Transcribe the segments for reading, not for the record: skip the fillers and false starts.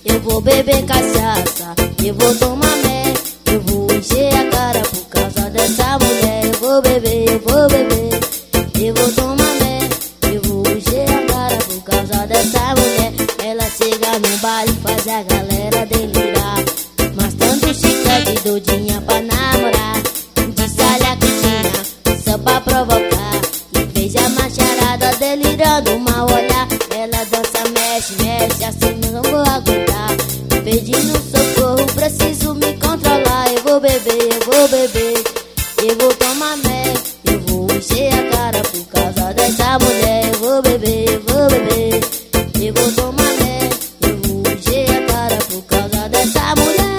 eu vou beber cachaça, eu vou tomar mel, eu vou encher a cara por causa dessa mulher. Eu vou beber, eu vou beber, eu vou tomar mel, eu vou encher a cara por causa dessa mulher. Ela chega no baile e faz a galera delirar, mostrando chiclete doidinha pra namorar. Disse olha que tinha, só pra provocar, e veja a macharada delirando, mal olhar. Ela dança, mexe, mexe, assim não vou aguentar. Pedindo socorro, preciso me controlar. Eu vou beber, eu vou beber, eu vou tomar mel, eu vou encher a cara por causa dessa mulher. Eu vou beber, eu vou beber, eu vou tomar mel, eu vou encher a cara por causa dessa mulher.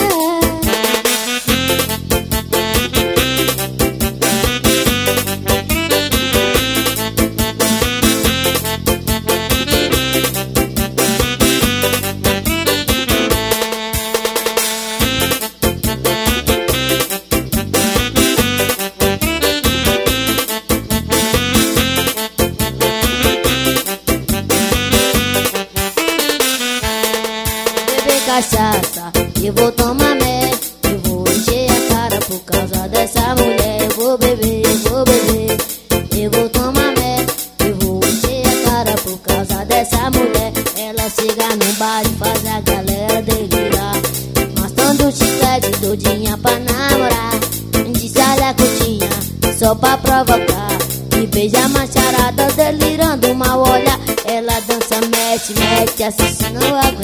Cachaça, eu vou tomar mel, eu vou encher a cara por causa dessa mulher. Eu vou beber, eu vou beber, eu vou tomar mel, eu vou encher a cara por causa dessa mulher. Ela chega no bar e faz a galera delirar, mostrando chiclete doidinha pra namorar. Disse olha curtinha, só pra provocar, e beija a macharada delirando, mal olhar. Ela dança, mexe, mexe, assim não aguenta.